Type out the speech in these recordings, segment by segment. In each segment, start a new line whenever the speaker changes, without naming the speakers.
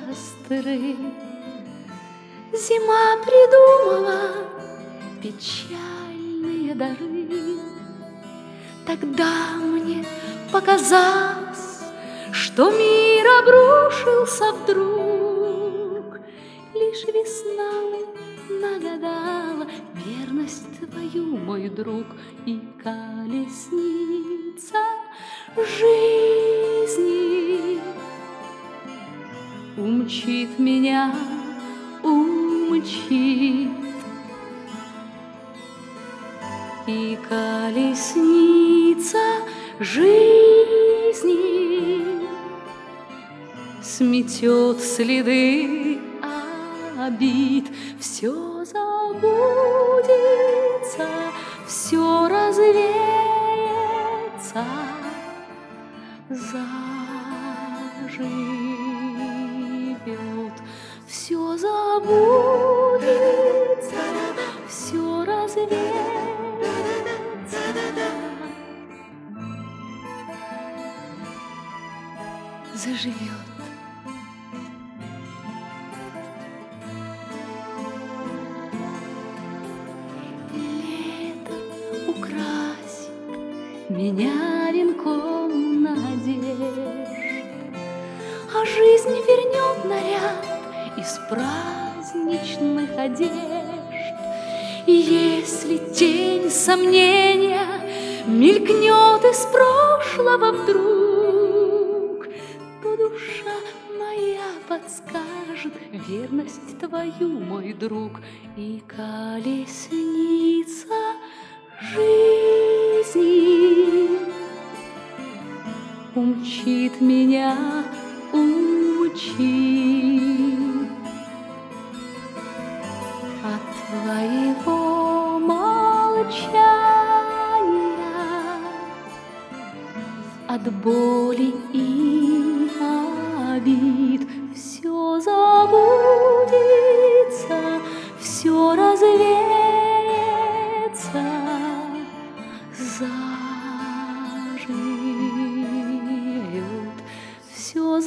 остры. Зима придумала печальные дары. Тогда мне показалось, что мир обрушился вдруг. Лишь весна нагадала верность твою, мой друг, и колесница жизни умчит меня, умчит. И колесница жизни сметет следы обид. Все забудется, все развеется, заживет. Все забудется, все развеется, заживет. Лето украсит меня венком надежд, а жизнь вернет наряд из праздничных одежд. И если тень сомнения мелькнет из прошлого вдруг, то душа моя подскажет верность твою, мой друг. И колесница жизни умчит меня, умчит от твоего молчания, от боли и обид. Все забудется, все развеется, заживет. Все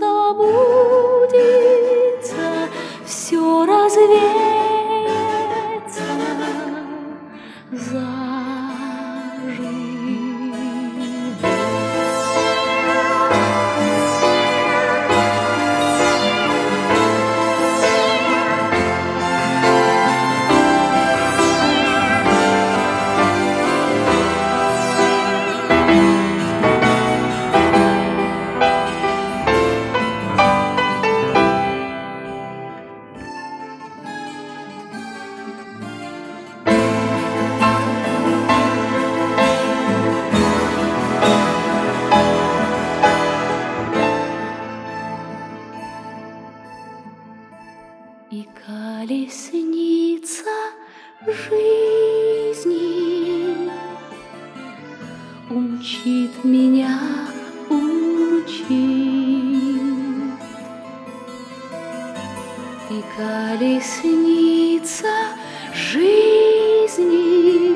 забудется, все развеется, заживет. И колесница жизни умчит меня, умчит. И колесница жизни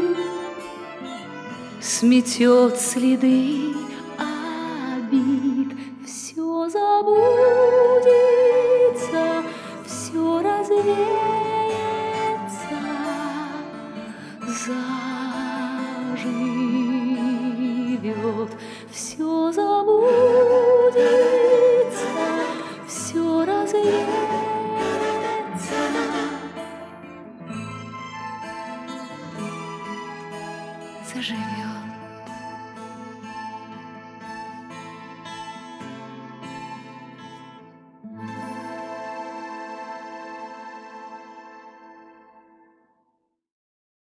сметет следы обид. Все забудется, все развеется, заживет. Все забудется, все развеется, заживет.